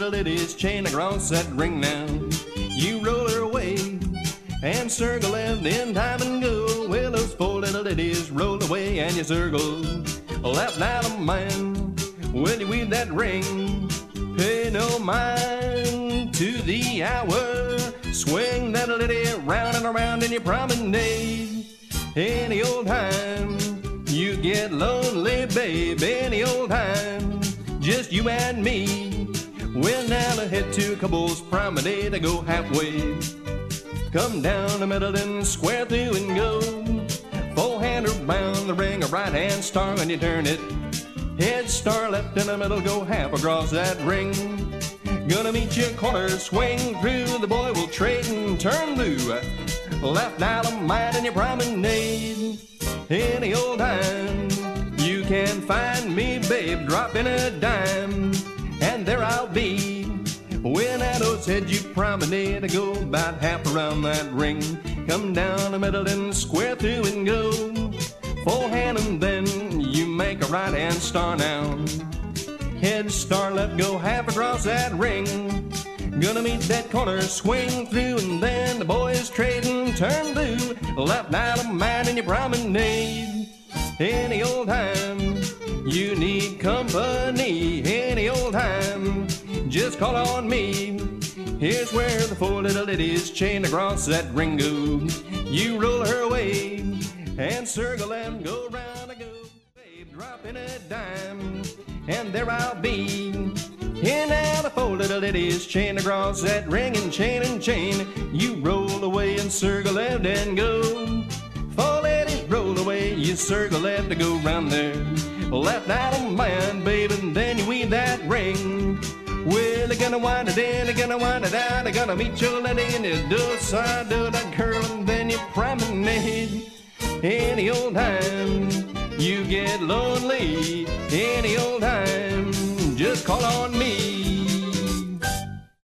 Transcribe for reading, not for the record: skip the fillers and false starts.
little lady's chain across that ring now. You roll her away and circle left in time and go. Well, those four little ladies roll away and you circle left now to mine. When you weave that ring, pay no mind to the hour. Swing that lady round and around in your promenade. Any old time you get lonely, babe, any old time, just you and me. Well, now to head to couple's promenade, I go halfway. Come down the middle and square through and go. Full-hand around the ring, a right-hand star when you turn it. Head star left in the middle, go half across that ring. Gonna meet you corner, swing through, the boy will trade and turn blue. Left dynamite in your promenade. Any old time you can find me, babe, dropping a dime, and there I'll be. When at O's Head you promenade, I go about half around that ring. Come down the middle and square through and go. Full hand and then you make a right hand star now. Head star left, go half across that ring. Gonna meet that corner, swing through, and then the boys trade and turn blue. Left dynamite in your promenade. Any old time you need company, any old time, just call on me. Here's where the four little ladies chained across that ring go. You roll her away and circle left, go round and go. Babe, drop in a dime, and there I'll be. Here now the four little ladies chained across that ring and chain. You roll away and circle left and go. Four ladies roll away, you circle left to go round there. Left out of mind, babe, and then you weave that ring. Well, they're gonna wind it in, they're gonna wind it out. They're gonna meet your lady in the do side, do that curl, and then you promenade. Any old time you get lonely, any old time